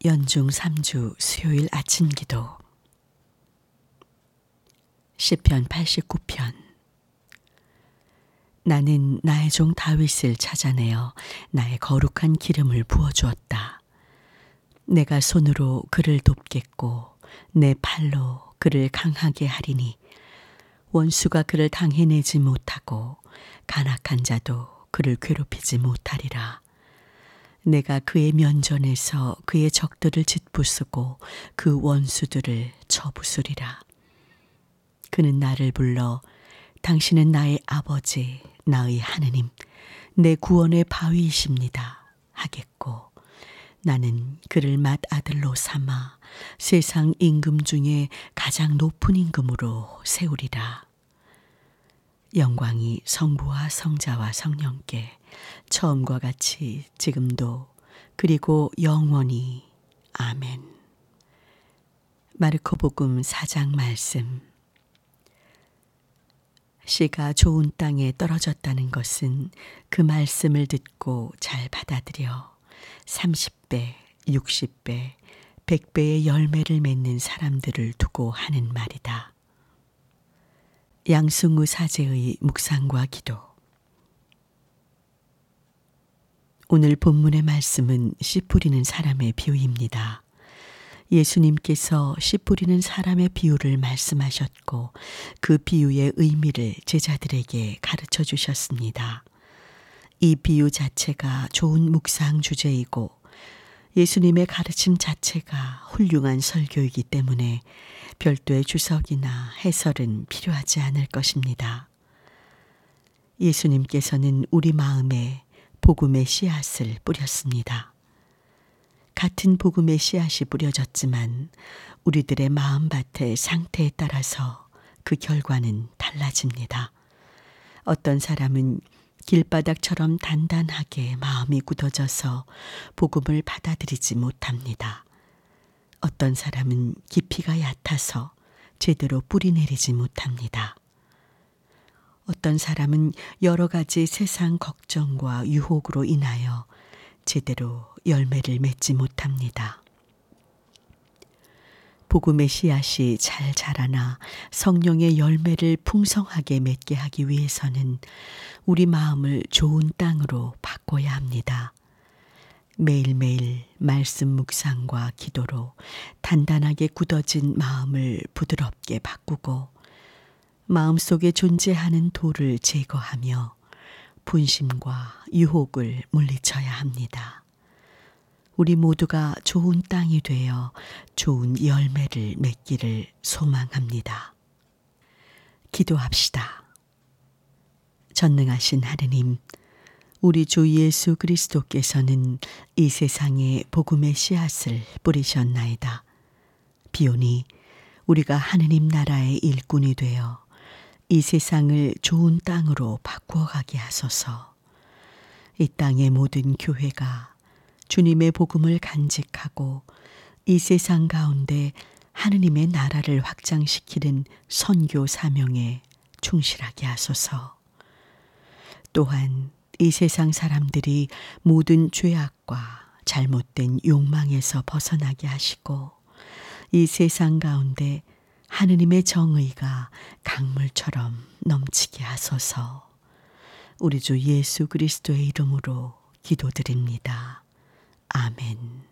연중 3주 수요일 아침 기도 시편 89편. 나는 나의 종 다윗을 찾아내어 나의 거룩한 기름을 부어주었다. 내가 손으로 그를 돕겠고 내 팔로 그를 강하게 하리니 원수가 그를 당해내지 못하고 간악한 자도 그를 괴롭히지 못하리라. 내가 그의 면전에서 그의 적들을 짓부수고 그 원수들을 쳐부수리라. 그는 나를 불러 당신은 나의 아버지, 나의 하느님, 내 구원의 바위이십니다 하겠고, 나는 그를 맏아들로 삼아 세상 임금 중에 가장 높은 임금으로 세우리라. 영광이 성부와 성자와 성령께 처음과 같이 지금도 그리고 영원히. 아멘. 마르코복음 4장 말씀. 씨가 좋은 땅에 떨어졌다는 것은 그 말씀을 듣고 잘 받아들여 30배, 60배, 100배의 열매를 맺는 사람들을 두고 하는 말이다. 양승우 사제의 묵상과 기도. 오늘 본문의 말씀은 씨 뿌리는 사람의 비유입니다. 예수님께서 씨 뿌리는 사람의 비유를 말씀하셨고 그 비유의 의미를 제자들에게 가르쳐 주셨습니다. 이 비유 자체가 좋은 묵상 주제이고 예수님의 가르침 자체가 훌륭한 설교이기 때문에 별도의 주석이나 해설은 필요하지 않을 것입니다. 예수님께서는 우리 마음에 복음의 씨앗을 뿌렸습니다. 같은 복음의 씨앗이 뿌려졌지만 우리들의 마음밭의 상태에 따라서 그 결과는 달라집니다. 어떤 사람은 길바닥처럼 단단하게 마음이 굳어져서 복음을 받아들이지 못합니다. 어떤 사람은 깊이가 얕아서 제대로 뿌리 내리지 못합니다. 어떤 사람은 여러 가지 세상 걱정과 유혹으로 인하여 제대로 열매를 맺지 못합니다. 복음의 씨앗이 잘 자라나 성령의 열매를 풍성하게 맺게 하기 위해서는 우리 마음을 좋은 땅으로 바꿔야 합니다. 매일매일 말씀 묵상과 기도로 단단하게 굳어진 마음을 부드럽게 바꾸고 마음속에 존재하는 돌을 제거하며 분심과 유혹을 물리쳐야 합니다. 우리 모두가 좋은 땅이 되어 좋은 열매를 맺기를 소망합니다. 기도합시다. 전능하신 하느님, 우리 주 예수 그리스도께서는 이 세상에 복음의 씨앗을 뿌리셨나이다. 비오니 우리가 하느님 나라의 일꾼이 되어 이 세상을 좋은 땅으로 바꾸어 가게 하소서. 이 땅의 모든 교회가 주님의 복음을 간직하고 이 세상 가운데 하느님의 나라를 확장시키는 선교 사명에 충실하게 하소서. 또한 이 세상 사람들이 모든 죄악과 잘못된 욕망에서 벗어나게 하시고 이 세상 가운데 하느님의 정의가 강물처럼 넘치게 하소서. 우리 주 예수 그리스도의 이름으로 기도드립니다. 아멘.